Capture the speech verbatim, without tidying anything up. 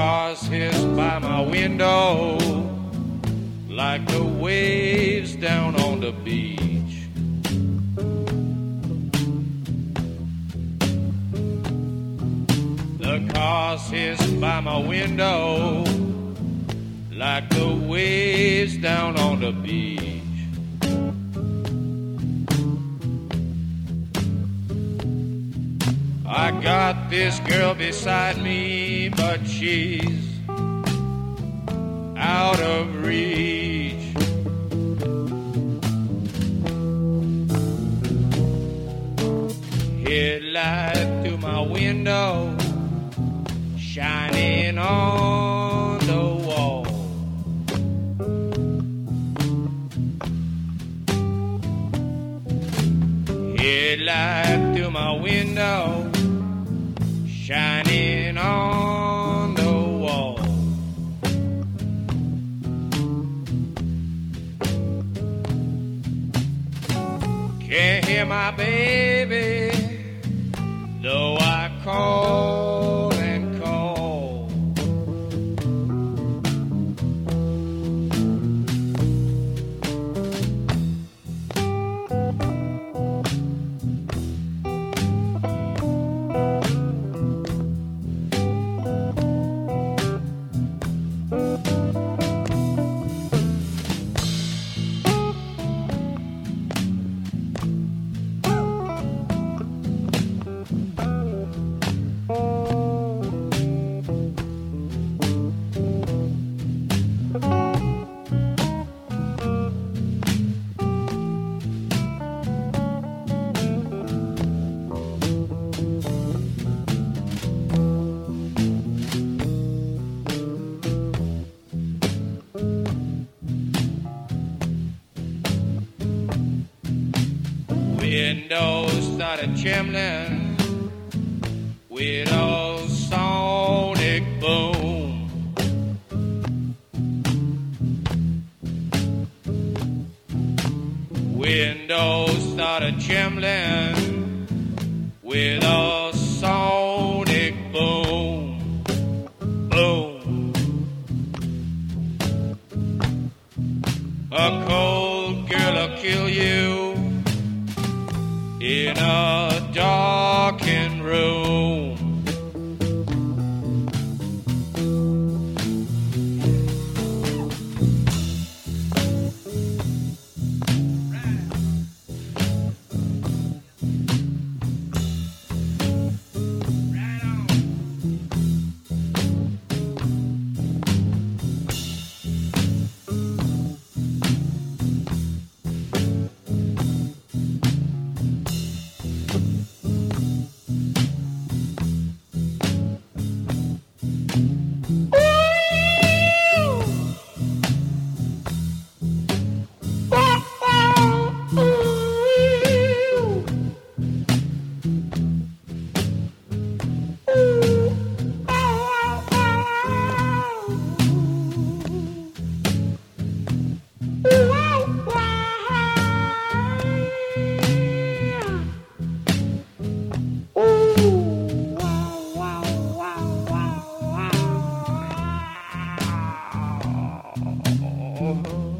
cars hiss by my window like the waves down on the beach. The cars hiss by my window like the waves down on the beach. I got this girl beside me, but she's out of reach. Headlight through my window, shining on the wall. Headlight through my window, shining on the wall. Can't hear my baby, though I call and call. Windows started trembling with a sonic boom. Windows started trembling with a sonic boom. Boom. A cold girl'll kill you in a darkened room. Oh.